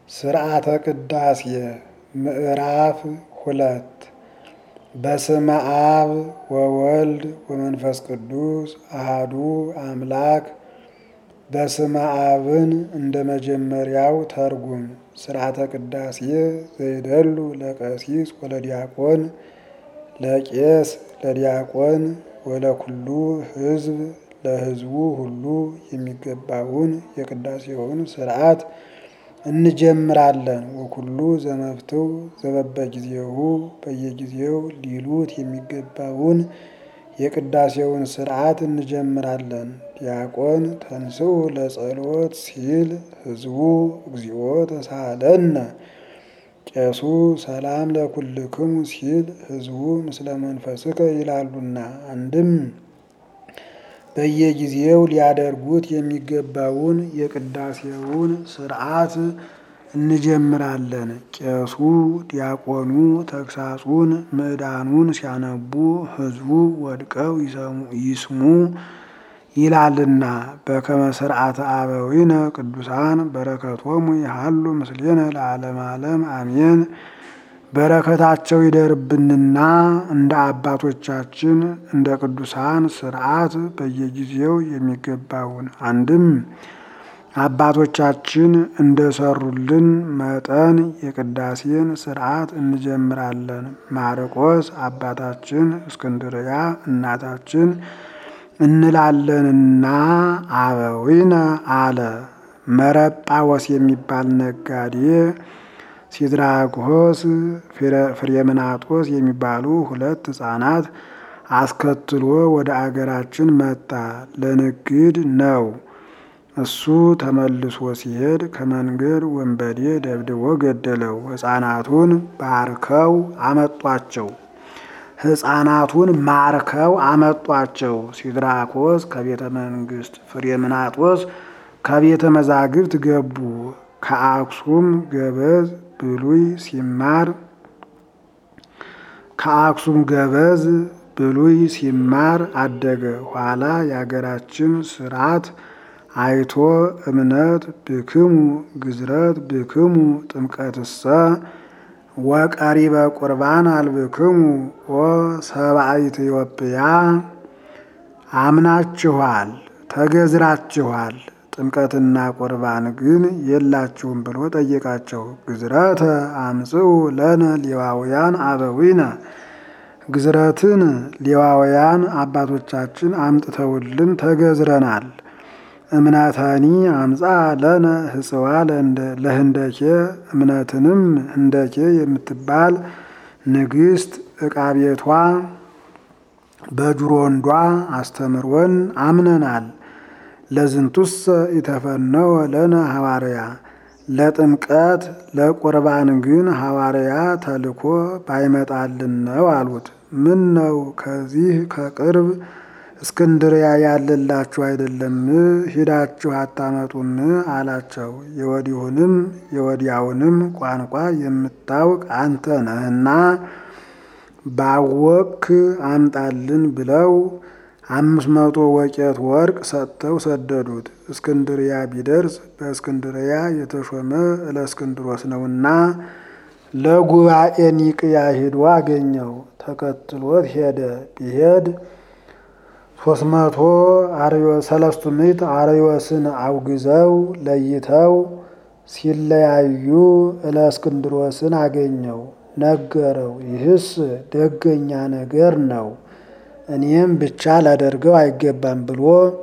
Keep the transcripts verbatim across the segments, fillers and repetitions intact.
ሥርዓተ ቅዳሴ ምዕራፍ ሁለት በስመ አብ ወወልድ ወመንፈስ ቅዱስ አሃዱ አምላክ። በስመ አብን እንደ መጀመሪያው ተርጉም። ሥርዓተ ቅዳሴ ዘይደሉ ለቀሲስ ወለዲያቆን ለቄስ ለዲያቆን ወለኩሉ ሕዝብ ለሕዝቡ ሁሉ የሚገባውን የቅዳሴውን ሥርዓት እንጀምራለን። ወኩሉ ዘመፍትው ዘበበጊዜሁ በየጊዜው ሊሉት የሚገባውን የቅዳሴውን ሥርዓት እንጀምራለን። ዲያቆን ተንሥኡ ለጸሎት ሲል ሕዝቡ እግዚኦ ተሳሃለነ። ቄሱ ሰላም ለኩልክሙ ሲል ሕዝቡ ምስለ መንፈስከ ይላሉና። አንድም በየጊዜው ሊያደርጉት የሚገባውን የቅዳሴውን ሥርዓት እንጀምራለን። ቄሱ ዲያቆኑ ተግሳጹን ምዕዳኑን ሲያነቡ ሕዝቡ ወድቀው ይስሙ ይላልና። በከመ ሥርዓተ አበዊነ ቅዱሳን በረከቶሙ ይሃሉ ምስሌነ ለዓለመ ዓለም አሜን። በረከታቸው ይደርብንና እንደ አባቶቻችን እንደ ቅዱሳን ሥርዓት በየጊዜው የሚገባውን አንድም አባቶቻችን እንደሰሩልን መጠን የቅዳሴን ሥርዓት እንጀምራለን። ማርቆስ አባታችን እስክንድርያ እናታችን እንላለንና አበዊነ አለ። መረጳወስ የሚባል ነጋዴ ሲድራኮስ ፍሬምናጦስ የሚባሉ ሁለት ሕፃናት አስከትሎ ወደ አገራችን መጣ። ለንግድ ነው። እሱ ተመልሶ ሲሄድ ከመንገድ ወንበዴ ደብድቦ ገደለው። ሕፃናቱን ባርከው አመጧቸው ሕፃናቱን ማርከው አመጧቸው። ሲድራኮስ ከቤተ መንግስት፣ ፍሬምናጦስ ከቤተ መዛግብት ገቡ። ከአክሱም ገበዝ ብሉይ ሲማር ከአክሱም ገበዝ ብሉይ ሲማር አደገ። ኋላ የአገራችን ሥርዓት አይቶ እምነት ብክሙ ግዝረት ብክሙ ጥምቀትሰ ወቀሪበ ቁርባን አልብክሙ ወሰብአ ኢትዮጵያ አምናችኋል ተገዝራችኋል ጥምቀትና ቁርባን ግን የላችሁም ብሎ ጠየቃቸው። ግዝረተ አምጽኡ ለነ ሌዋውያን አበዊነ ግዝረትን ሌዋውያን አባቶቻችን አምጥተውልን ተገዝረናል። እምነተኒ አምጻ ለነ ህጽዋ ለህንደኬ እምነትንም ህንደኬ የምትባል ንግሥት ዕቃ ቤቷ በጅሮንዷ አስተምሮን አምነናል። ለዝንቱሰ ኢተፈነወ ለነ ሐዋርያ ለጥምቀት ለቁርባን ግን ሐዋርያ ተልኮ ባይመጣልን ነው አሉት። ምን ነው ከዚህ ከቅርብ እስክንድርያ ያለላችሁ አይደለም ሂዳችሁ አታመጡም አላቸው። የወዲሁንም የወዲያውንም ቋንቋ የምታውቅ አንተ ነህና ባወክ አምጣልን ብለው አምስት መቶ ወቄት ወርቅ ሰጥተው ሰደዱት። እስክንድርያ ቢደርስ በእስክንድርያ የተሾመ እለእስክንድሮስ ነውና ለጉባኤ ኒቅያ ሄዶ አገኘው። ተከትሎት ሄደ። ቢሄድ ሶስት መቶ ሰለስቱ ምዕት አርዮስን አውግዘው ለይተው ሲለያዩ እለእስክንድሮስን አገኘው። ነገረው። ይህስ ደገኛ ነገር ነው፣ እኔም ብቻ ላደርገው አይገባም ብሎ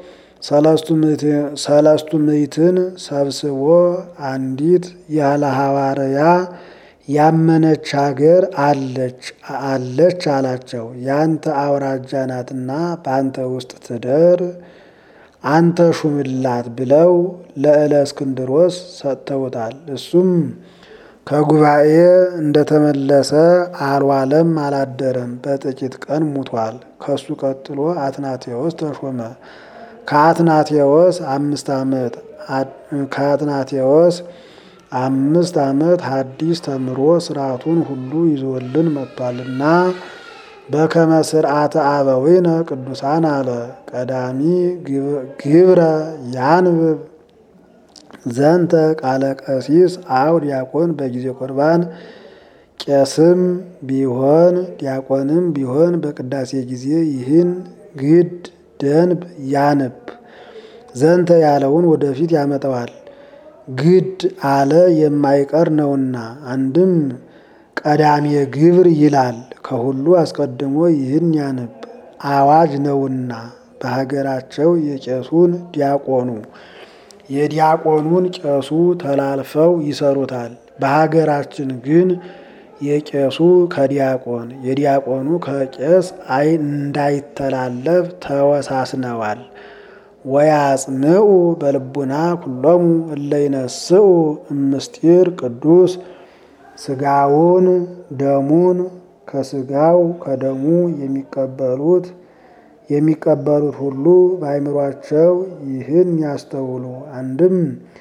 ሰለስቱ ምዕትን ሰብስቦ አንዲት ያለ ሐዋርያ ያመነች ሀገር አለች አለች አላቸው። ያንተ አውራጃ ናትና በአንተ ውስጥ ትደር፣ አንተ ሹምላት ብለው ለእለእስክንድሮስ ሰጥተውታል። እሱም ከጉባኤ እንደተመለሰ አልዋለም አላደረም፣ በጥቂት ቀን ሙቷል። ከሱ ቀጥሎ አትናቴዎስ ተሾመ። ከአትናቴዎስ አምስት ዓመት ከአትናቴዎስ አምስት ዓመት ሐዲስ ተምሮ ሥርዓቱን ሁሉ ይዞልን መጥቷልና በከመ ሥርዓተ አበዊነ ቅዱሳን አለ። ቀዳሚ ግብረ ያንብብ ዘንተ ቃለ ቀሲስ አው ዲያቆን በጊዜ ቁርባን ቄስም ቢሆን ዲያቆንም ቢሆን በቅዳሴ ጊዜ ይህን ግድ ደንብ ያንብ። ዘንተ ያለውን ወደፊት ያመጣዋል። ግድ አለ የማይቀር ነውና አንድም ቀዳሜ ግብር ይላል። ከሁሉ አስቀድሞ ይህን ያንብ አዋጅ ነውና በሀገራቸው የቄሱን ዲያቆኑ የዲያቆኑን ቄሱ ተላልፈው ይሰሩታል። በሀገራችን ግን የቄሱ ከዲያቆን የዲያቆኑ ከቄስ አይ እንዳይተላለፍ ተወሳስነዋል። ወያጽምዑ በልቡና ኩሎሙ እለ ይነስኡ እምስጢር ቅዱስ ስጋውን ደሙን ከስጋው ከደሙ የሚቀበሉት የሚቀበሉት ሁሉ በአእምሯቸው ይህን ያስተውሉ። አንድም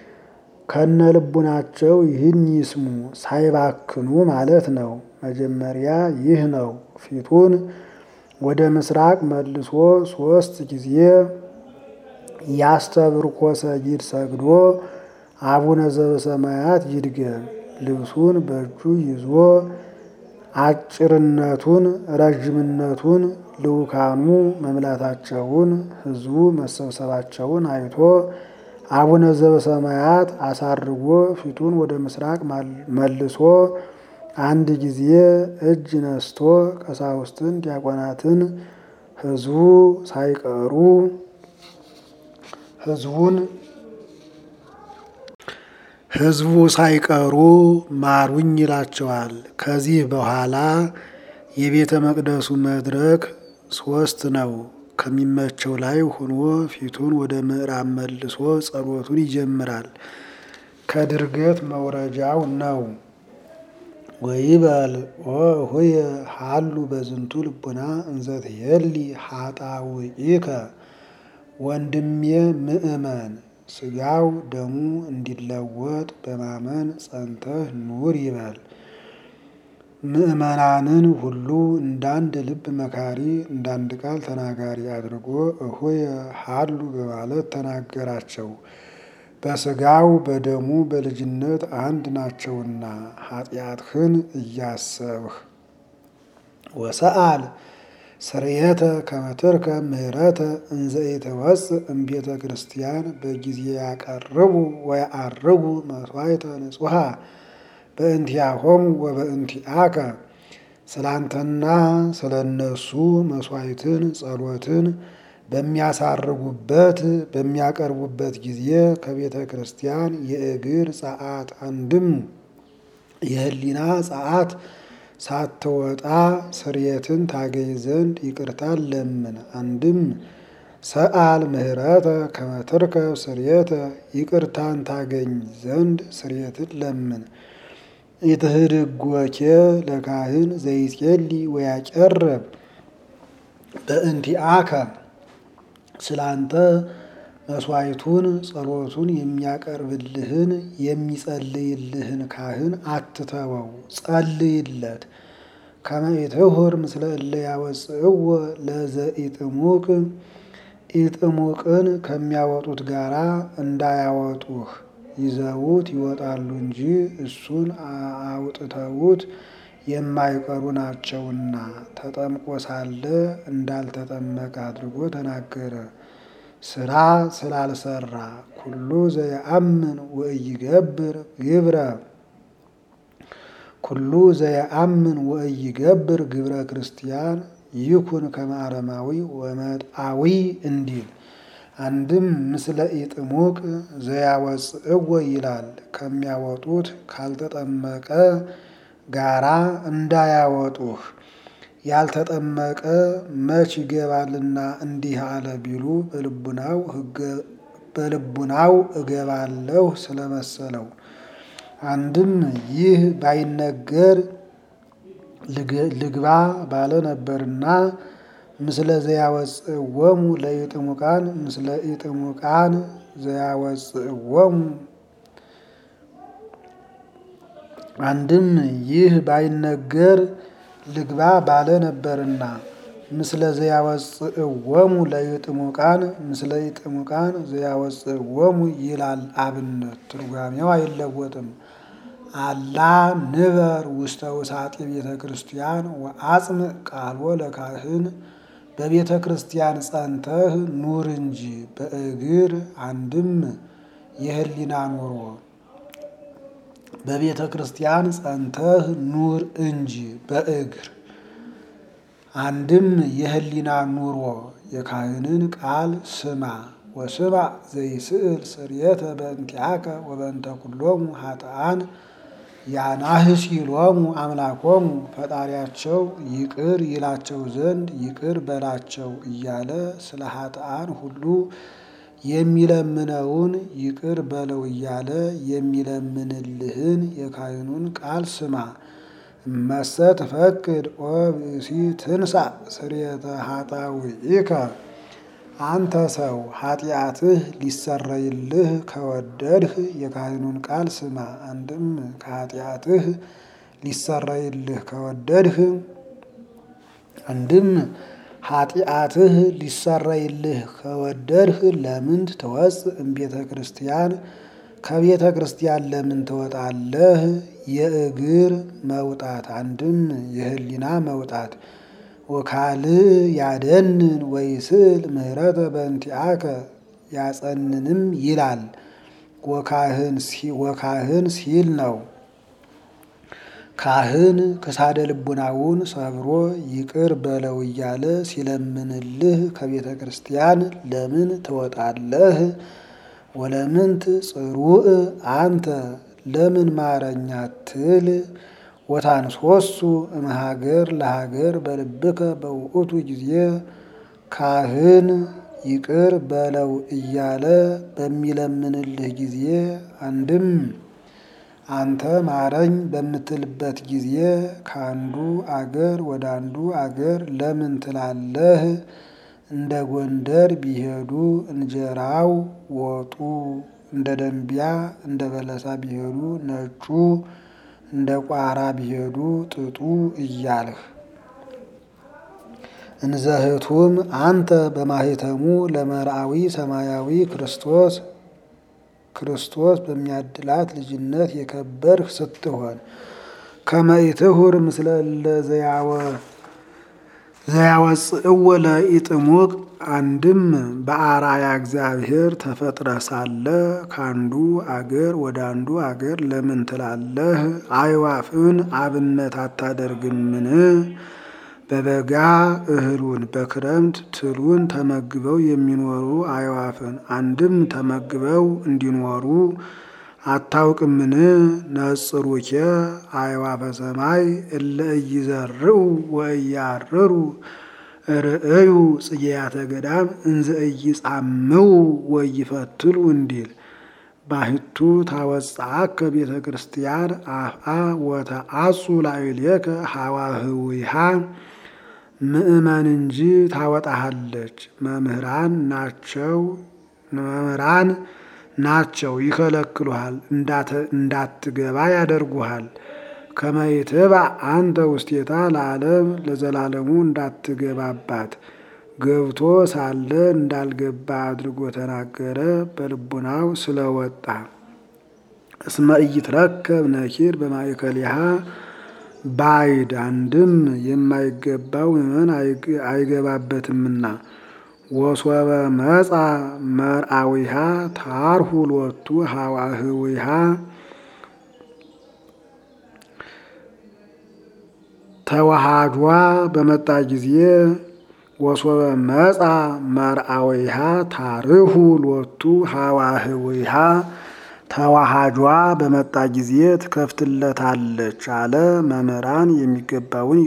ከነልቡናቸው ይህን ይስሙ ሳይባክኑ ማለት ነው። መጀመሪያ ይህ ነው። ፊቱን ወደ ምስራቅ መልሶ ሶስት ጊዜ ያስተብርኮ ሰጊድ ሰግዶ አቡነ ዘበሰማያት ይድገም። ልብሱን በእጁ ይዞ አጭርነቱን ረዥምነቱን ልኡካኑ መምላታቸውን ሕዝቡ መሰብሰባቸውን አይቶ አቡነ ዘበሰማያት አሳርጎ ፊቱን ወደ ምስራቅ መልሶ አንድ ጊዜ እጅ ነስቶ ቀሳውስትን ዲያቆናትን ሕዝቡ ሳይቀሩ ሕዝቡን ሕዝቡ ሳይቀሩ ማሩኝ ይላቸዋል። ከዚህ በኋላ የቤተ መቅደሱ መድረክ ሶስት ነው። ከሚመቸው ላይ ሆኖ ፊቱን ወደ ምዕራብ መልሶ ጸሎቱን ይጀምራል። ከድርገት መውረጃው ነው። ወይበል ሆየ ሀሉ በዝንቱ ልቡና እንዘት የሊ ሀጣውኢከ ወንድሜ ምእመን ስጋው ደሙ እንዲለወጥ በማመን ጸንተህ ኑር ይበል። ምእመናንን ሁሉ እንዳንድ ልብ መካሪ እንዳንድ ቃል ተናጋሪ አድርጎ እሆየ ሀሉ በማለት ተናገራቸው። በስጋው በደሙ በልጅነት አንድ ናቸውና ኃጢአትህን እያሰብህ ወሰአል ስርየተ ከመትርከ ምህረተ እንዘ ኢትወፅእ እምቤተ ክርስቲያን በጊዜ ያቀርቡ ወያአርጉ መስዋዕተ ንጹሐ በእንቲአሆሙ ወበእንቲአከ ስላንተና ስለነሱ መስዋዕትን ጸሎትን በሚያሳርጉበት በሚያቀርቡበት ጊዜ ከቤተ ክርስቲያን የእግር ጸአት አንድም የህሊና ጸአት ሳትወጣ ስርየትን ታገኝ ዘንድ ይቅርታን ለምን። አንድም ሰአል ምህረተ ከመትርከብ ስርየተ ይቅርታን ታገኝ ዘንድ ስርየትን ለምን። ኢትህድጎኬ ለካህን ዘይጼሊ ወያቀርብ በእንቲአከ ስላንተ መስዋዕቱን ጸሎቱን የሚያቀርብልህን የሚጸልይልህን ካህን አትተወው፣ ጸልይለት። ከመ ኢትሁር ምስለ እለ ያወፅእዎ ለዘኢጥሙቅ ኢጥሙቅን ከሚያወጡት ጋራ እንዳያወጡህ ይዘውት ይወጣሉ እንጂ እሱን አውጥተውት የማይቀሩ ናቸውና። ተጠምቆ ሳለ እንዳልተጠመቀ አድርጎ ተናገረ። ስራ ስላልሰራ ኩሉ ዘየአምን ወኢይገብር ግብረ ኩሉ ዘየአምን ወኢይገብር ግብረ ክርስቲያን ይኩን ከመ አረማዊ ወመጥአዊ እንዲል። አንድም ምስለ ኢጥሙቅ ዘያወፅእዎ ይላል። ከሚያወጡት ካልተጠመቀ ጋራ እንዳያወጡህ። ያልተጠመቀ መች ይገባልና እንዲህ አለ ቢሉ በልቡናው እገባለሁ ስለመሰለው። አንድም ይህ ባይነገር ልግባ ባለ ነበርና ምስለ ዘያወፅእዎሙ ለኢጥሙቃን ምስለ ኢጥሙቃን ዘያወፅእዎሙ። አንድም ይህ ባይነገር ልግባ ባለ ነበርና ምስለ ዘያወፅእዎሙ ለይጥሙቃን ምስለ ይጥሙቃን ዘያወፅእዎሙ ይላል አብነት። ትርጓሜው አይለወጥም። አላ ንበር ውስተ ውሳጢ ቤተ ክርስቲያን ወአጽምዕ ቃልዎ ለካህን በቤተ ክርስቲያን ጸንተህ ኑር እንጂ በእግር አንድም የህሊና ኑሮ በቤተ ክርስቲያን ጸንተህ ኑር እንጂ በእግር አንድም የህሊና ኑሮ የካህንን ቃል ስማ። ወስማ ዘይስእል ስርየተ በእንቲአከ ወበእንተ ኩሎሙ ኃጥአን ያናህሲሎሙ አምላኮሙ ፈጣሪያቸው ይቅር ይላቸው ዘንድ ይቅር በላቸው እያለ ስለ ኃጥአን ሁሉ የሚለምነውን ይቅር በለው እያለ የሚለምንልህን የካህኑን ቃል ስማ። እመሰ ትፈቅድ ኦ ብእሲ ትንሣእ ስርየተ ኃጣውኢከ አንተ ሰው ኃጢአትህ ሊሰረይልህ ከወደድህ የካህኑን ቃል ስማ። አንድም ከኃጢአትህ ሊሰረይልህ ከወደድህ አንድም ኃጢአትህ ሊሰረይልህ ከወደድህ ለምን ትወፅእ እምቤተ ክርስቲያን ከቤተ ክርስቲያን ለምን ትወጣለህ? የእግር መውጣት አንድም የህሊና መውጣት ወካልእ ያደንን ወይስእል ምህረተ በእንቲአከ ያጸንንም ይላል ወካህን ሲል ነው። ካህን ክሳደ ልቡናውን ሰብሮ ይቅር በለው እያለ ሲለምንልህ ከቤተ ክርስቲያን ለምን ትወጣለህ? ወለምንት ጽሩእ አንተ ለምን ማረኛ ትል ወታንሶሱ እምሀገር ለሀገር በልብከ በውእቱ ጊዜ ካህን ይቅር በለው እያለ በሚለምንልህ ጊዜ አንድም አንተ ማረኝ በምትልበት ጊዜ ከአንዱ አገር ወደ አንዱ አገር ለምን ትላለህ? እንደ ጎንደር ቢሄዱ እንጀራው ወጡ፣ እንደ ደንቢያ እንደ በለሳ ቢሄዱ ነጩ፣ እንደ ቋራ ቢሄዱ ጥጡ እያልህ እንዘህቱም አንተ በማህተሙ ለመርአዊ ሰማያዊ ክርስቶስ ክርስቶስ በሚያድላት ልጅነት የከበርህ ስትሆን ከመይትሁር ምስለ ለዘያወ ዘያወፅእዎ ለኢጥሙቅ አንድም በአራያ እግዚአብሔር ተፈጥረ ሳለ ካንዱ አገር ወደ አንዱ አገር ለምን ትላለህ? አዕዋፍን አብነት አታደርግምን? በበጋ እህሉን በክረምት ትሉን ተመግበው የሚኖሩ አዕዋፍን አንድም ተመግበው እንዲኖሩ አታውቅምን? ነጽሩኬ አዕዋፈ ሰማይ እለ ኢይዘርኡ ወኢያርሩ ርእዩ ጽጌያተ ገዳም እንዘ ኢይጻምው ወኢይፈትሉ እንዲል ባሕቱ ታወፅአከ ቤተ ክርስቲያን አፍአ ወተአጹ ላዕሌከ ሐዋህዊሃ ምእመን እንጂ ታወጣሃለች። መምህራን ናቸው መምህራን ናቸው ይከለክሉሃል፣ እንዳትገባ ያደርጉሃል። ከመይትባ አንተ ውስቴታ ለዓለም ለዘላለሙ እንዳትገባባት ገብቶ ሳለ እንዳልገባ አድርጎ ተናገረ። በልቡናው ስለወጣ እስመ ኢይትረከብ ነኪር በማእከሊሃ ባዕድ አንድም የማይገባው ምእመን አይገባበትምና ወሶበ መጻ መርአዊሃ ታርሁ ሎቱ ሐዋህዊሃ ተዋሃዷ በመጣ ጊዜ ወሶበ መጻ መርአዊሃ ታርሁ ሎቱ ሐዋህዊሃ ተዋሃጇ በመጣ ጊዜ ትከፍትለታለች አለ። መምህራን የሚገባውን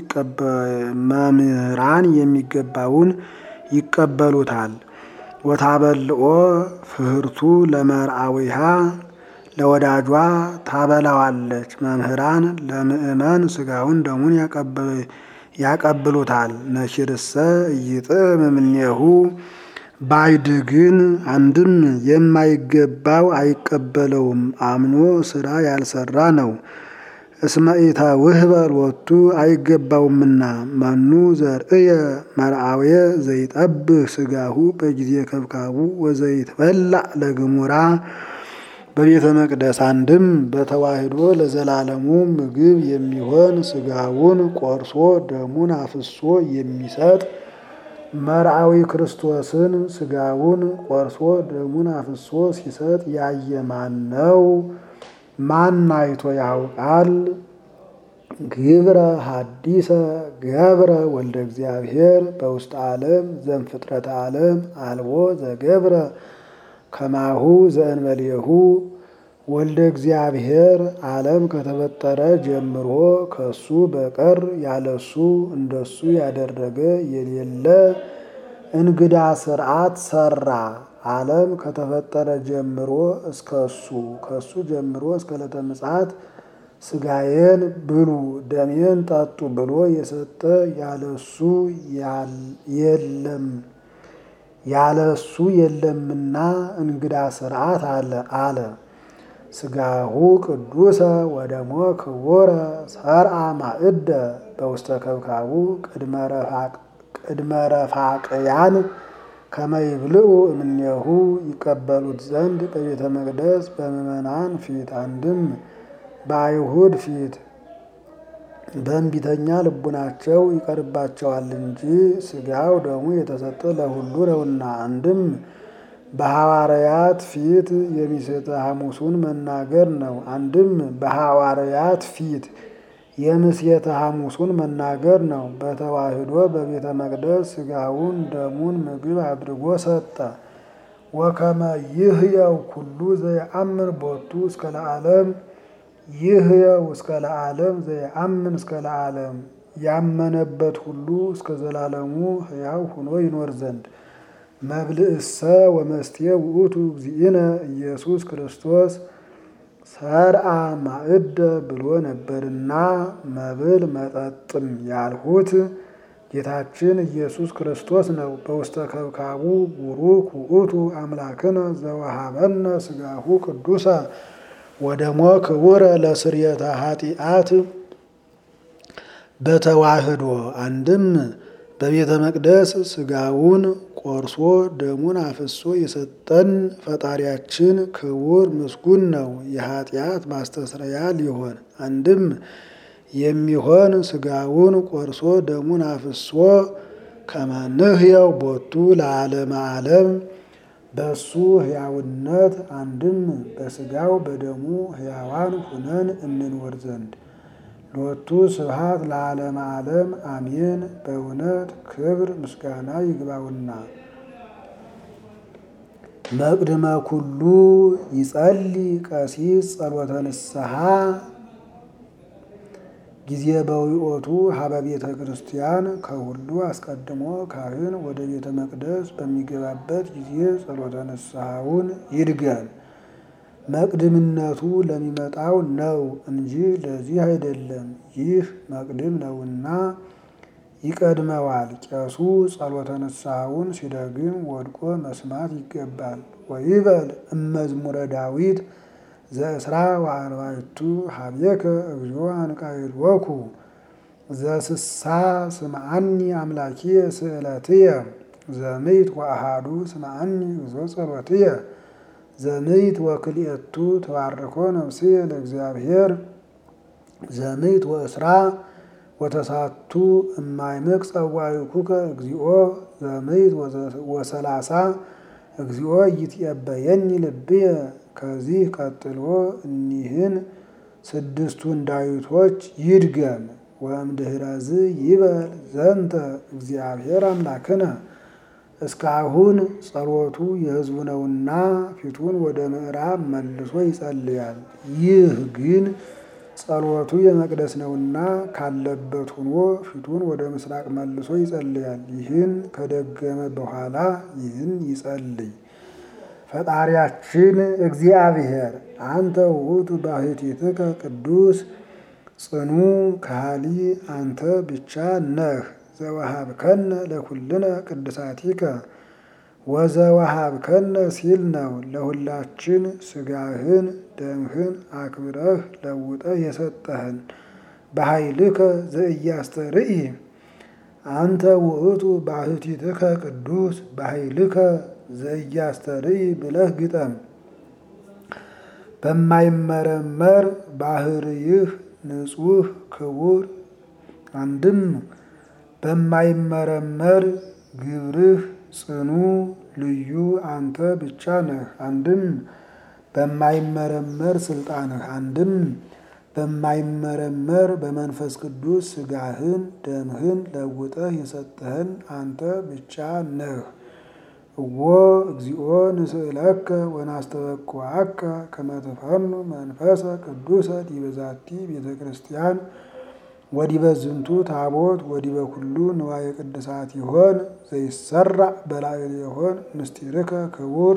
መምህራን የሚገባውን ይቀበሉታል። ወታበልኦ ፍህርቱ ለመርአዊሃ ለወዳጇ ታበላዋለች። መምህራን ለምእመን ስጋውን ደሙን ያቀብሉታል። ነኪርሰ ኢይጥዕም እምኔሁ ባዕድ ግን አንድም የማይገባው አይቀበለውም፣ አምኖ ስራ ያልሰራ ነው። እስመ ኢታውህበ ሎቱ አይገባውምና መኑ ዘርእየ መርአውየ ዘይጠብህ ስጋሁ በጊዜ ከብካቡ ወዘይትበላዕ ለግሙራ በቤተ መቅደስ አንድም በተዋህዶ ለዘላለሙ ምግብ የሚሆን ስጋውን ቆርሶ ደሙን አፍሶ የሚሰጥ መርአዊ ክርስቶስን ስጋውን ቆርሶ ደሙን አፍሶ ሲሰጥ ያየ ማን ነው? ማን አይቶ ያውቃል? ግብረ ሐዲሰ ገብረ ወልደ እግዚአብሔር በውስጥ ዓለም ዘእምፍጥረተ ዓለም አልቦ ዘገብረ ከማሁ ዘእንበሌሁ ወልደ እግዚአብሔር ዓለም ከተፈጠረ ጀምሮ ከሱ በቀር ያለሱ እንደሱ ያደረገ የሌለ እንግዳ ሥርዓት ሰራ። ዓለም ከተፈጠረ ጀምሮ እስከሱ ከሱ ጀምሮ እስከ ዕለተ ምጽአት ስጋዬን ብሉ ደሜን ጠጡ ብሎ የሰጠ ያለሱ የለም ያለሱ የለምና እንግዳ ሥርዓት አለ አለ። ስጋሁ ቅዱሰ ወደሞ ክቡረ ሰርአ ማእደ በውስተ ከብካቡ ቅድመ ረፋቅያን ከመይብልዑ እምኔሁ ይቀበሉት ዘንድ በቤተ መቅደስ በምዕመናን ፊት አንድም በአይሁድ ፊት በእንቢተኛ ልቡናቸው ይቀርባቸዋል እንጂ ስጋው ደሙ የተሰጠ ለሁሉ ነውና። አንድም በሐዋርያት ፊት የሚሴተ ሐሙሱን መናገር ነው። አንድም በሐዋርያት ፊት የምሴተ ሐሙሱን መናገር ነው። በተዋህዶ በቤተ መቅደስ ስጋውን ደሙን ምግብ አድርጎ ሰጠ። ወከመ ይህየው ኩሉ ዘየአምን ቦቱ እስከ ለዓለም ይህየው እስከ ለዓለም ዘየአምን እስከ ለዓለም ያመነበት ሁሉ እስከ ዘላለሙ ሕያው ሆኖ ይኖር ዘንድ መብልእሰ ወመስቴ ውእቱ እግዚእነ ኢየሱስ ክርስቶስ ሰርአ ማእደ ብሎ ነበርና መብል መጠጥም ያልሁት ጌታችን ኢየሱስ ክርስቶስ ነው። በውስተ ከብካቡ ቡሩክ ውእቱ አምላክነ ዘወሃበነ ስጋሁ ቅዱሰ ወደሞ ክቡረ ለስርየተ ኃጢአት በተዋህዶ አንድም በቤተ መቅደስ ስጋውን ቆርሶ ደሙን አፍሶ የሰጠን ፈጣሪያችን ክቡር ምስጉን ነው። የኃጢአት ማስተስረያ ሊሆን አንድም የሚሆን ስጋውን ቆርሶ ደሙን አፍሶ ከመንህየው ቦቱ ለዓለመ ዓለም በሱ ሕያውነት አንድም በስጋው በደሙ ሕያዋን ሁነን እንኖር ዘንድ ሎቱ ስብሐት ለዓለመ ዓለም አሜን። በእውነት ክብር ምስጋና ይግባውና መቅድመ ኩሉ ይጸልይ ቀሲስ ጸሎተ ንስሐ ጊዜ በዊኦቱ ሀበ ቤተ ክርስቲያን ከሁሉ አስቀድሞ ካህን ወደ ቤተ መቅደስ በሚገባበት ጊዜ ጸሎተ ንስሐውን ይድገም። መቅድምነቱ ለሚመጣው ነው እንጂ ለዚህ አይደለም። ይህ መቅድም ነውና ይቀድመዋል። ቄሱ ጸሎተ ንስሐውን ሲደግም ወድቆ መስማት ይገባል። ወይበል እመዝሙረ ዳዊት ዘእስራ ወአርባዕቱ ሀቤከ እግዚኦ አንቃዕድወኩ ዘስሳ ስምዐኒ አምላኪየ ስእለትየ ዘምይት ወአሐዱ ስምዐኒ እግዚኦ ጸሎትየ ዘምይት ወክልኤቱ ተባርኮ ነፍስየ ለእግዚአብሔር ዘምይት ወእስራ ወተሳቱ እማይምቅ ጸዋዕኩከ እግዚኦ ዘምይት ወሰላሳ እግዚኦ ይትቀበየኒ ልብየ። ከዚህ ቀጥሎ እኒህን ስድስቱን ዳዊቶች ይድገም። ወእምድኅረዝ ይበል ዘንተ እግዚአብሔር አምላክነ። እስካሁን ጸሎቱ የሕዝቡ ነውና ፊቱን ወደ ምዕራብ መልሶ ይጸልያል። ይህ ግን ጸሎቱ የመቅደስ ነውና ካለበት ሆኖ ፊቱን ወደ ምስራቅ መልሶ ይጸልያል። ይህን ከደገመ በኋላ ይህን ይጸልይ። ፈጣሪያችን እግዚአብሔር አንተ ውእቱ ባሕቲትከ ቅዱስ ጽኑ ከሃሊ አንተ ብቻ ነህ። ዘወሃብከነ ለኩልነ ቅድሳቲከ ወዘወሀብከነ ሲል ነው። ለሁላችን ስጋህን ደምህን አክብረህ ለውጠህ የሰጠህን በኃይልከ ዘኢያስተርኢ አንተ ውእቱ ባሕቲትከ ቅዱስ በኃይልከ ዘኢያስተርኢ ብለህ ግጠም። በማይመረመር ባህርይህ ንጹሕ ክቡር አንድም በማይመረመር ግብርህ ጽኑ ልዩ አንተ ብቻ ነህ። አንድም በማይመረመር ስልጣንህ አንድም በማይመረመር በመንፈስ ቅዱስ ስጋህን ደምህን ለውጠህ የሰጠህን አንተ ብቻ ነህ። እወ እግዚኦ ንስእለከ ወናስተበቅዓከ ከመ ትፈኑ መንፈሰ ቅዱሰ ዲበ ዛቲ ቤተ ክርስቲያን ወዲበ ዝንቱ ታቦት ወዲበ ኩሉ ንዋየ ቅድሳት ይሆን ዘይሰራዕ በላዕሌሆን ምስጢርከ ክቡር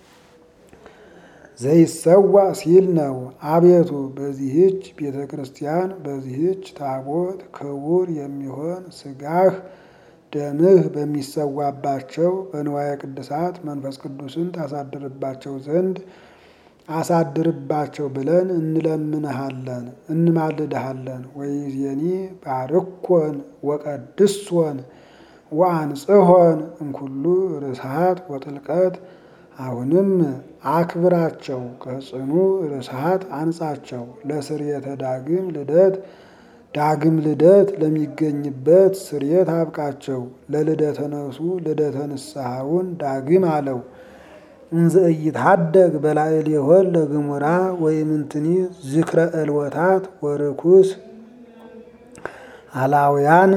ዘይሰዋዕ ሲል ነው። አቤቱ በዚህች ቤተ ክርስቲያን በዚህች ታቦት ክቡር የሚሆን ስጋህ ደምህ በሚሰዋባቸው በንዋየ ቅድሳት መንፈስ ቅዱስን ታሳድርባቸው ዘንድ አሳድርባቸው ብለን እንለምንሃለን እንማልድሃለን። ወይዜኒ ባርኮን ወቀድሶን ወአንጽሖን እምኩሉ ርስሓት ወጥልቀት አሁንም አክብራቸው ከጽኑ ርስሓት አንጻቸው። ለስርየተ ዳግም ልደት ዳግም ልደት ለሚገኝበት ስርየት አብቃቸው። ለልደተ ነፍሱ ልደተ ንስሐውን ዳግም አለው። እንዘ ኢይትሐደግ በላዕሌሆን ለግሙራ ወይምንትኒ ዝክረ ዕልወታት ወርኩስ አላውያን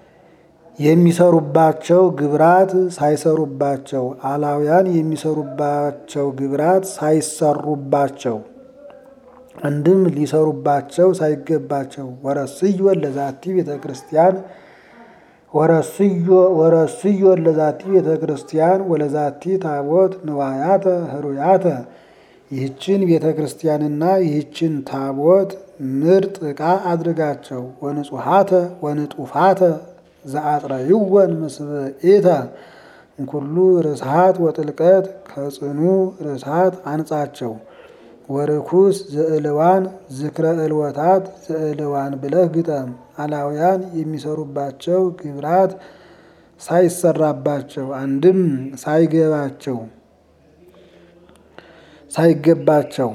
የሚሰሩባቸው ግብራት ሳይሰሩባቸው አላውያን የሚሰሩባቸው ግብራት ሳይሰሩባቸው አንድም ሊሰሩባቸው ሳይገባቸው ወረስዮ ለዛቲ ቤተ ክርስቲያን ወረስዮ ወረስዮ ለዛቲ ቤተ ክርስቲያን ወለዛቲ ታቦት ንዋያተ ህሩያተ ይህችን ቤተ ክርስቲያንና ይህችን ታቦት ምርጥ ዕቃ አድርጋቸው። ወንጹሃተ ወንጡፋተ ዘአጥረይወን ምስብኢተ እምኩሉ ርስሓት ወጥልቀት ከጽኑ ርስሓት አንጻቸው። ወርኩስ ዘእልዋን ዝክረ ዕልወታት ዘእልዋን ብለህ ግጠም። አላውያን የሚሰሩባቸው ግብራት ሳይሰራባቸው አንድም ሳይገባቸው ሳይገባቸው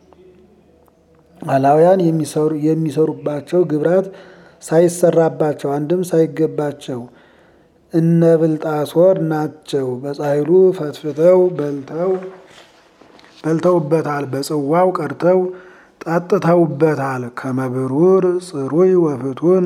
አላውያን የሚሰሩ የሚሰሩባቸው ግብራት ሳይሰራባቸው አንድም ሳይገባቸው እነ ብልጣሶር ናቸው። በጻሕሉ ፈትፍተው በልተው በልተውበታል፣ በጽዋው ቀድተው ጠጥተውበታል። ከመብሩር ጽሩይ ወፍቱን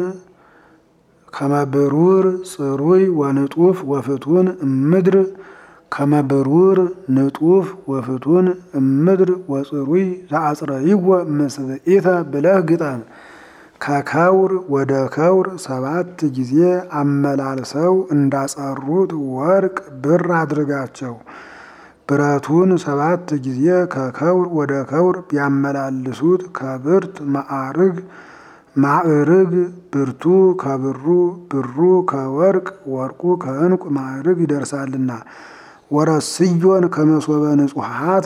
ከመብሩር ጽሩይ ወንጡፍ ወፍቱን እምድር ከመብሩር ንጡፍ ወፍቱን እምድር ወጽሩይ ዘአጽረይወ ምስብኢተ ብለህ ግጠም። ከከውር ወደ ከውር ሰባት ጊዜ አመላልሰው እንዳጸሩት ወርቅ ብር አድርጋቸው። ብረቱን ሰባት ጊዜ ከከውር ወደ ከውር ቢያመላልሱት ከብርት ማዕርግ ማዕርግ ብርቱ ከብሩ ብሩ ከወርቅ ወርቁ ከዕንቁ ማዕርግ ይደርሳልና። ወረስዮን ከመሶበ ንጹሓተ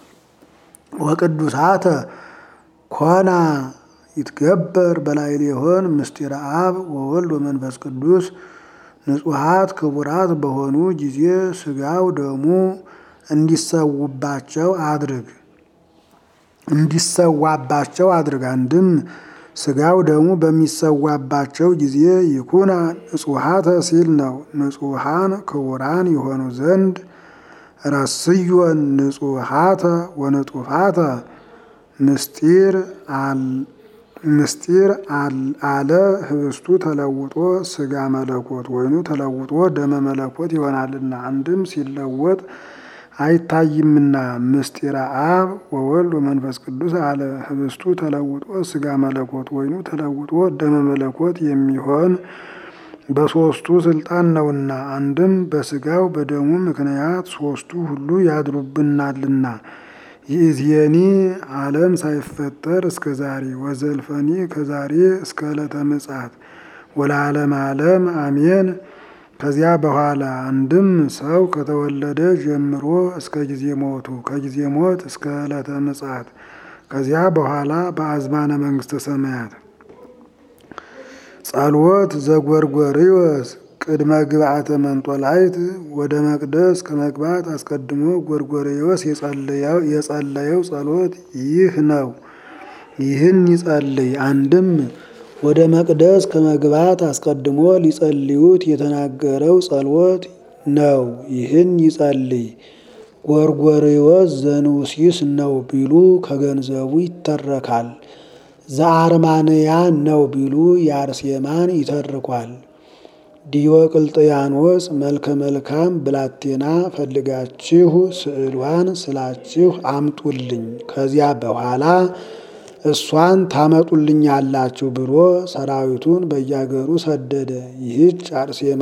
ወቅዱሳተ ኮና ይትገበር በላዕሌሆን ምስጢረ አብ ወወልድ ወመንፈስ ቅዱስ ንጹሓት ክቡራት በሆኑ ጊዜ ስጋው ደሙ እንዲሰውባቸው አድርግ እንዲሰዋባቸው አድርግ። አንድም ስጋው ደሙ በሚሰዋባቸው ጊዜ ይኩና ንጹሓተ ሲል ነው። ንጹሓን ክቡራን የሆኑ ዘንድ ረስዮን ንጹሓተ ወንጡፋተ ምስጢር ምስጢር አለ ህብስቱ ተለውጦ ስጋ መለኮት ወይኑ ተለውጦ ደመ መለኮት ይሆናልና አንድም ሲለወጥ አይታይምና ምስጢረ አብ ወወልድ ወመንፈስ ቅዱስ አለ ህብስቱ ተለውጦ ስጋ መለኮት ወይኑ ተለውጦ ደመ መለኮት የሚሆን በሶስቱ ስልጣን ነውና አንድም በስጋው በደሙ ምክንያት ሶስቱ ሁሉ ያድሩብናልና። ይእዜኒ ዓለም ሳይፈጠር እስከ ዛሬ ወዘልፈኒ ከዛሬ እስከ ዕለተ ምጽአት ወለዓለመ ዓለም አሜን። ከዚያ በኋላ አንድም ሰው ከተወለደ ጀምሮ እስከ ጊዜ ሞቱ ከጊዜ ሞት እስከ ዕለተ ምጽአት ከዚያ በኋላ በአዝማነ መንግስተ ሰማያት ጸሎት ዘጎርጎርዮስ ቅድመ ግብአተ መንጦላይት ወደ መቅደስ ከመግባት አስቀድሞ ጎርጎርዮስ የጸለየው ጸሎት ይህ ነው። ይህን ይጸልይ። አንድም ወደ መቅደስ ከመግባት አስቀድሞ ሊጸልዩት የተናገረው ጸሎት ነው። ይህን ይጸልይ። ጎርጎርዮስ ዘንውሲስ ነው ቢሉ ከገንዘቡ ይተረካል። ዘአርማንያ ነው ቢሉ የአርሴማን ይተርኳል። ዲዮቅልጥያኖስ መልከ መልካም ብላቴና ፈልጋችሁ ስዕሏን ስላችሁ አምጡልኝ፣ ከዚያ በኋላ እሷን ታመጡልኛላችሁ ብሎ ሰራዊቱን በያገሩ ሰደደ። ይህች አርሴማ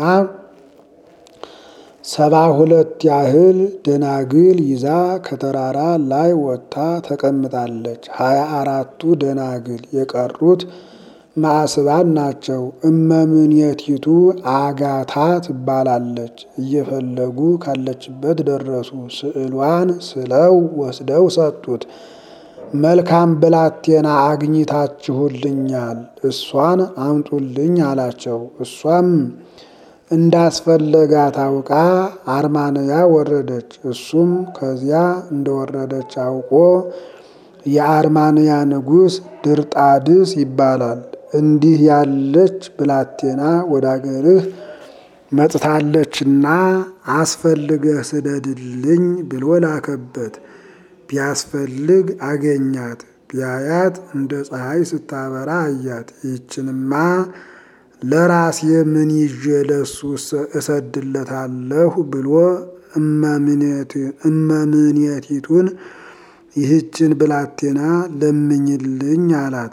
ሰባ ሁለት ያህል ደናግል ይዛ ከተራራ ላይ ወጥታ ተቀምጣለች። ሀያ አራቱ ደናግል የቀሩት ማዕስባን ናቸው። እመምኔቲቱ አጋታ ትባላለች። እየፈለጉ ካለችበት ደረሱ። ስዕሏን ስለው ወስደው ሰጡት። መልካም ብላቴና አግኝታችሁልኛል፣ እሷን አምጡልኝ አላቸው። እሷም እንዳስፈለጋት አውቃ አርማንያ ወረደች። እሱም ከዚያ እንደወረደች አውቆ የአርማንያ ንጉሥ ድርጣድስ ይባላል። እንዲህ ያለች ብላቴና ወደ አገርህ መጥታለችና አስፈልገህ ስደድልኝ ብሎ ላከበት። ቢያስፈልግ አገኛት። ቢያያት እንደ ፀሐይ ስታበራ አያት። ይህችንማ ለራሴ ምን ይዤ ለሱ እሰድለታለሁ ብሎ እመምኔቲቱን ይህችን ብላቴና ለምኝልኝ አላት።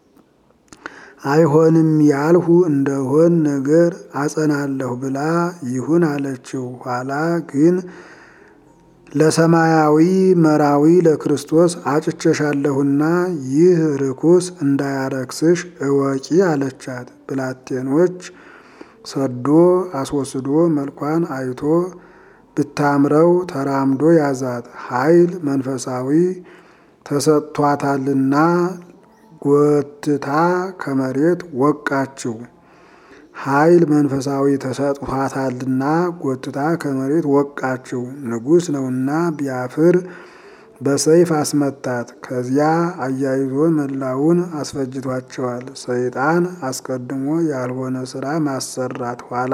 አይሆንም ያልሁ እንደሆን ነገር አጸናለሁ ብላ ይሁን አለችው። ኋላ ግን ለሰማያዊ መራዊ ለክርስቶስ አጭቸሻለሁና ይህ ርኩስ እንዳያረክስሽ እወቂ አለቻት። ብላቴኖች ሰዶ አስወስዶ መልኳን አይቶ ብታምረው ተራምዶ ያዛት። ኃይል መንፈሳዊ ተሰጥቷታልና ጎትታ ከመሬት ወቃችው። ኃይል መንፈሳዊ ተሰጥቷታልና ጎትታ ከመሬት ወቃችው። ንጉሥ ነውና ቢያፍር በሰይፍ አስመታት። ከዚያ አያይዞ መላውን አስፈጅቷቸዋል። ሰይጣን አስቀድሞ ያልሆነ ሥራ ማሰራት ኋላ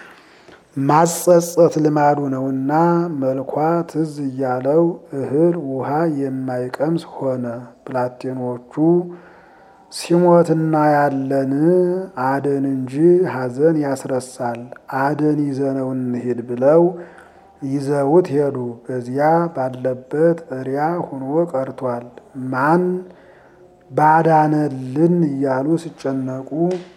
ማጸጸት ልማዱ ነውና መልኳ ትዝ እያለው እህል ውሃ የማይቀምስ ሆነ። ብላቴኖቹ ሲሞትና ያለን አደን እንጂ ሐዘን ያስረሳል፣ አደን ይዘነው እንሂድ ብለው ይዘውት ሄዱ። በዚያ ባለበት እሪያ ሆኖ ቀርቷል። ማን ባዳነልን እያሉ ሲጨነቁ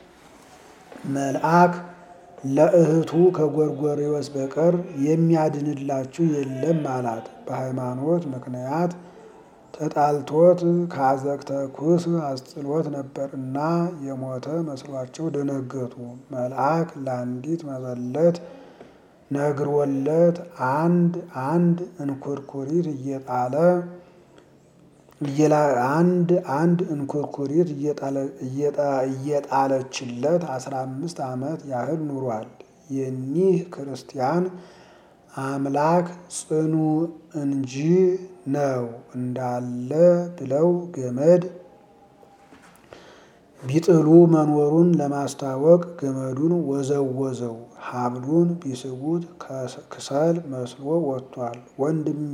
መልአክ ለእህቱ ከጎርጎርዮስ በቀር የሚያድንላችሁ የለም አላት። በሃይማኖት ምክንያት ተጣልቶት ከአዘቅተ ኩስ አስጥሎት ነበርና የሞተ መስሏቸው ደነገጡ። መልአክ ለአንዲት መበለት ነግሮለት አንድ አንድ እንኩርኩሪት እየጣለ አንድ አንድ እንኩርኩሪት እየጣለችለት አስራ አምስት ዓመት ያህል ኑሯል። የኒህ ክርስቲያን አምላክ ጽኑ እንጂ ነው እንዳለ ብለው ገመድ ቢጥሉ መኖሩን ለማስታወቅ ገመዱን ወዘወዘው። ሀብሉን ቢስቡት ክሰል መስሎ ወጥቷል። ወንድሜ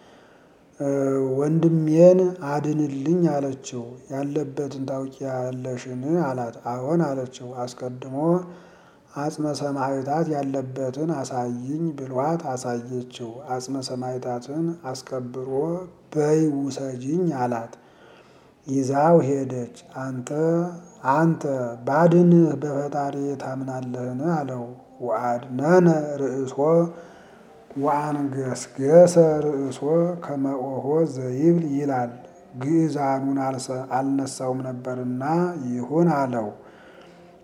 ወንድሜን አድንልኝ አለችው። ያለበትን ታውቂያለሽን አላት። አዎን አለችው። አስቀድሞ አጽመ ሰማዕታት ያለበትን አሳይኝ ብሏት አሳየችው። አጽመ ሰማዕታትን አስከብሮ በይ ውሰጂኝ አላት። ይዛው ሄደች። አንተ አንተ ባድንህ በፈጣሪ ታምናለህን አለው። ወአድነነ ርእሶ ወአንገስገሰ ርእሶ ከመኦሆ ዘይብል ይላል። ግዕዛኑን አልነሳውም ነበርና ይሁን አለው።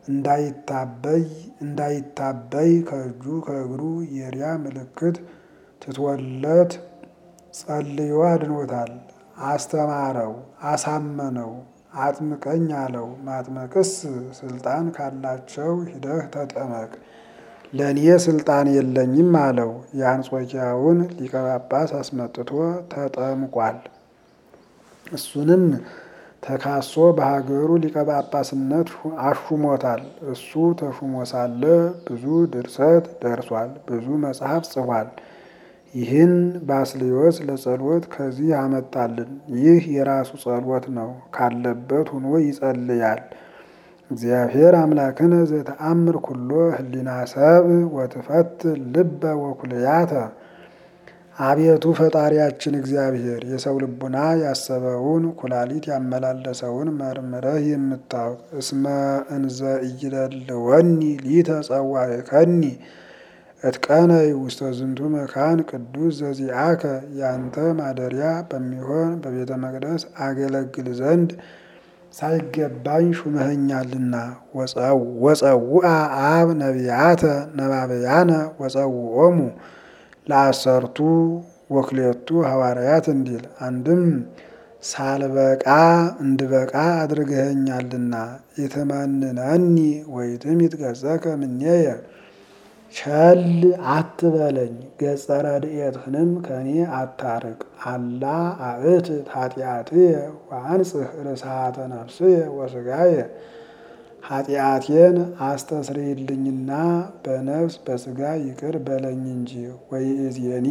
እንዳይታበይ እንዳይታበይ ከእጁ ከእግሩ የሪያ ምልክት ትቶለት ጸልዮ አድኖታል። አስተማረው፣ አሳመነው፣ አጥምቀኝ አለው። ማጥመቅስ ስልጣን ካላቸው ሂደህ ተጠመቅ፣ ለእኔ ስልጣን የለኝም አለው። የአንጾኪያውን ሊቀ ጳጳስ አስመጥቶ ተጠምቋል። እሱንም ተካሶ በሀገሩ ሊቀ ጳጳስነት አሹሞታል። እሱ ተሹሞ ሳለ ብዙ ድርሰት ደርሷል፣ ብዙ መጽሐፍ ጽፏል። ይህን ባስልዮስ ለጸሎት ከዚህ አመጣልን። ይህ የራሱ ጸሎት ነው፣ ካለበት ሆኖ ይጸልያል። እግዚአብሔር አምላክነ ዘተአምር ኩሎ ህሊና ሰብ ወትፈት ልበ ወኩልያተ። አቤቱ ፈጣሪያችን እግዚአብሔር የሰው ልቡና ያሰበውን ኩላሊት ያመላለሰውን መርምረህ የምታውቅ እስመ እንዘ ኢይደልወኒ ሊተ ጸዋዕከኒ እትቀነይ ውስተ ዝንቱ መካን ቅዱስ ዘዚአከ። ያንተ ማደሪያ በሚሆን በቤተ መቅደስ አገለግል ዘንድ ሳይገባኝ ሹመኸኛልና። ወጸውአ አብ ነቢያተ ነባበያነ ወጸውኦሙ ለአሰርቱ ወክሌቱ ሐዋርያት እንዲል። አንድም ሳልበቃ እንድበቃ አድርገኸኛልና። የተማንነኒ ወይትም ይትገጸከ ምኔየ ቸል አትበለኝ፣ ገጸ ረድኤትህንም ከኔ አታርቅ። አላ አእት ኃጢአትየ ወአንጽህ ርእሳተ ነፍስየ ወሥጋየ። ኃጢአቴን አስተስርይልኝና በነፍስ በሥጋ ይቅር በለኝ እንጂ። ወይእዜኒ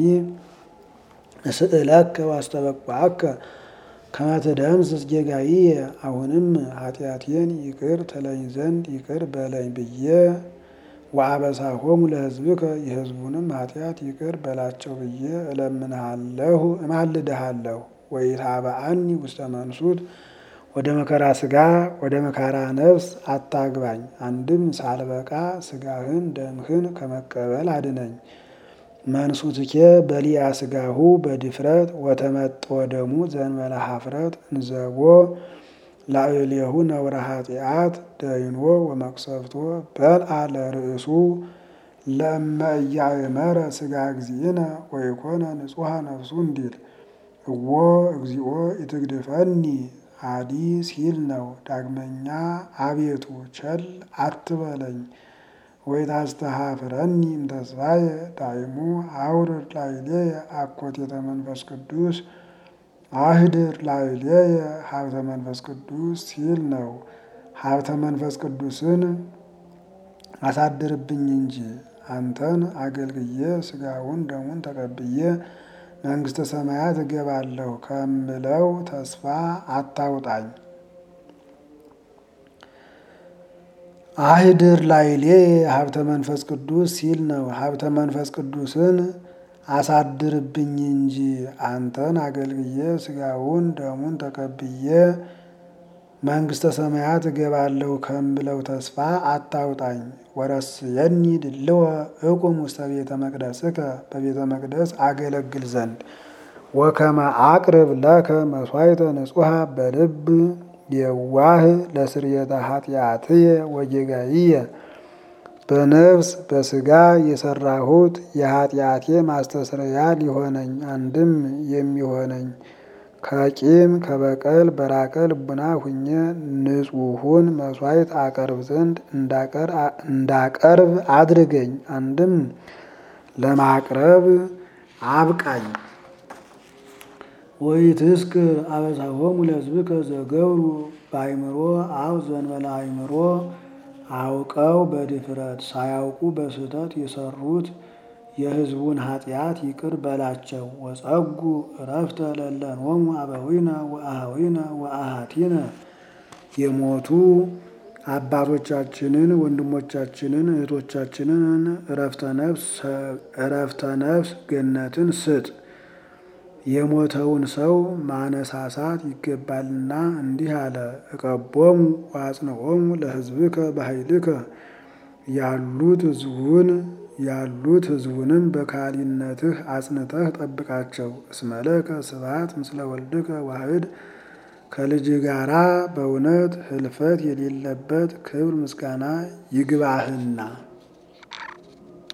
እስእለከ ዋስተበቋከ ከመ ትደምስስ ጌጋይየ። አሁንም ኃጢአቴን ይቅር ትለኝ ዘንድ ይቅር በለኝ ብዬ ወአበሳሆሙ ለሕዝብከ የሕዝቡንም ኃጢአት ይቅር በላቸው ብዬ እለምንሃለሁ እማልድሃለሁ። ወኢታብአኒ ውስተ መንሱት ወደ መከራ ሥጋ ወደ መከራ ነፍስ አታግባኝ። አንድም ሳልበቃ ሥጋህን ደምህን ከመቀበል አድነኝ። መንሱትኬ በሊያ ሥጋሁ በድፍረት ወተመጦ ደሙ ዘእንበለ ኀፍረት እንዘቦ ላዕሌሁ ነውረ ኃጢአት ደይኖ ወመቅሰፍቶ በልአ ለርእሱ ለእመ ኢያእመረ ሥጋ እግዚእነ ወይኮነ ንጹሐ ነፍሱ እንዲል። እዎ እግዚኦ ኢትግድፈኒ አዲ ሲል ነው። ዳግመኛ አቤቱ ቸል አትበለኝ። ወይታስተኀፍረኒ እምተስፋየ ዳይሙ አውርድ ላዕሌየ አኮቴተ መንፈስ ቅዱስ አህድር ላዕሌየ ሀብተ መንፈስ ቅዱስ ሲል ነው። ሀብተ መንፈስ ቅዱስን አሳድርብኝ እንጂ አንተን አገልግዬ ሥጋውን ደሙን ተቀብዬ መንግሥተ ሰማያት እገባለሁ ከምለው ተስፋ አታውጣኝ። አህድር ላዕሌየ ሀብተ መንፈስ ቅዱስ ሲል ነው። ሀብተ መንፈስ ቅዱስን አሳድርብኝ እንጂ አንተን አገልግዬ ሥጋውን ደሙን ተቀብዬ መንግሥተ ሰማያት እገባለሁ ከምለው ተስፋ አታውጣኝ። ወረስየኒ ድልወ እቁም ውስተ ቤተ መቅደስከ በቤተ መቅደስ አገለግል ዘንድ ወከመ አቅርብ ለከ መሥዋዕተ ንጹሐ በልብ የዋህ ለስርየተ ኃጢአትየ ወጌጋይየ። በነፍስ በሥጋ የሰራሁት የኃጢአቴ ማስተስረያ ሊሆነኝ አንድም የሚሆነኝ ከቂም ከበቀል በራቀ ልቡና ሁኜ ንጹሑን መሥዋዕት አቀርብ ዘንድ እንዳቀርብ አድርገኝ። አንድም ለማቅረብ አብቃኝ። ወኢትስክር አበሳሆሙ ለሕዝብከ ዘገብሩ በአእምሮ አው ዘእንበለ አእምሮ። አውቀው በድፍረት ሳያውቁ በስህተት የሰሩት የሕዝቡን ኃጢአት ይቅር በላቸው። ወጸጉ ዕረፍተ ለእለንሆሙ አበዊነ ወአኀዊነ ወአኀቲነ። የሞቱ አባቶቻችንን ወንድሞቻችንን እህቶቻችንን ዕረፍተ ነፍስ ገነትን ስጥ። የሞተውን ሰው ማነሳሳት ይገባልና እንዲህ አለ። እቀቦሙ ወአጽንዖሙ ለሕዝብከ በኃይልከ። ያሉት ሕዝቡን ያሉት ሕዝቡንም በካህሊነትህ አጽንተህ ጠብቃቸው። እስመ ለከ ስብሐት ምስለ ወልድከ ዋህድ ከልጅ ጋራ በእውነት ህልፈት የሌለበት ክብር ምስጋና ይግባህና